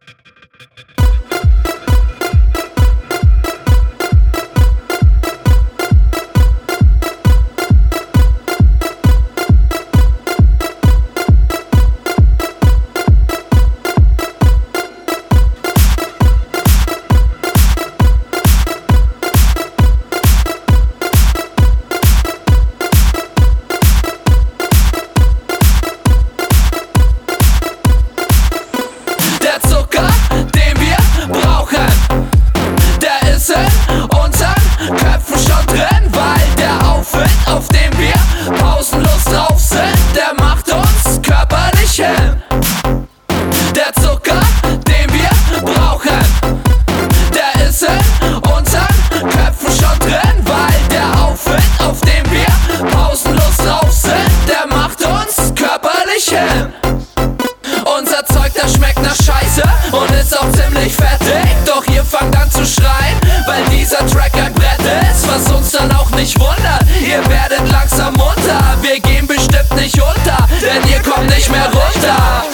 Unser Zeug, das schmeckt nach Scheiße und ist auch ziemlich fettig. Doch ihr fangt an zu schreien, weil dieser Track ein Brett ist. Was uns dann auch nicht wundert, ihr werdet langsam munter. Wir gehen bestimmt nicht unter, denn ihr kommt nicht mehr runter.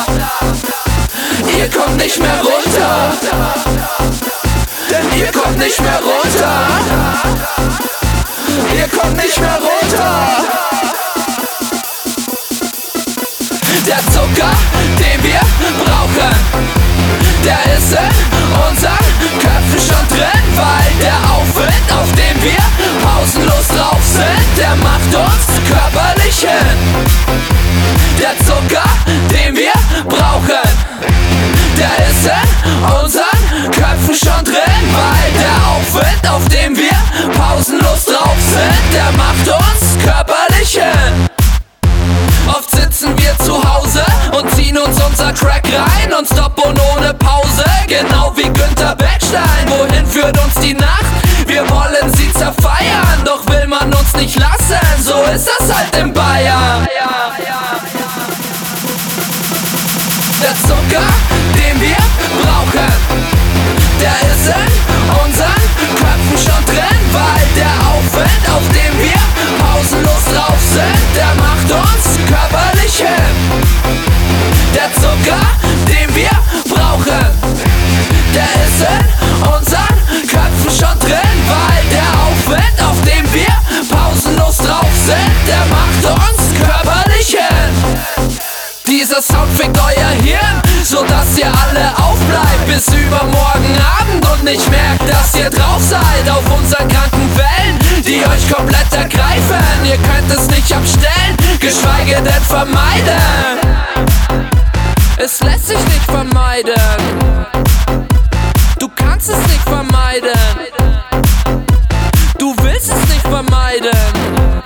Ihr kommt nicht mehr runter, denn ihr kommt nicht mehr runter. Ihr kommt nicht mehr runter. Der Zucker, den wir brauchen, der ist in unseren Köpfen schon drin, weil der Aufwind, auf den wir pausenlos drauf sind, der macht uns körperlich hin. Der Zucker, den wir brauchen, der ist in unseren Köpfen schon drin, weil der Aufwind, auf den wir pausenlos drauf sind, der macht uns körperlich hin. Oft sitzen wir zu Hause und ziehen uns unser Crack rein, nonstop und ohne Pause, genau wie Günther Beckstein. Wohin führt uns die Nacht? Wir wollen sie zerfeiern, doch will man uns nicht lassen, so ist das halt in Bayern. Der Zucker, den wir brauchen, der ist in unseren Köpfen schon drin, weil der Aufwind, auf den wir pausenlos drauf sind, der macht uns körperlich hin. Der Zucker, den wir brauchen, der ist in unseren Köpfen schon drin, weil der Aufwind, auf den wir pausenlos drauf sind, der macht uns körperlich hin. Dieser Sound fickt euer Hirn, sodass ihr alle aufbleibt bis übermorgen Abend und nicht merkt, dass ihr drauf seid auf unseren kranken Wellen, die euch komplett ergreifen. Ihr könnt es nicht abstellen, geschweige denn vermeiden. Es lässt sich nicht vermeiden. Du kannst es nicht vermeiden. Du willst es nicht vermeiden.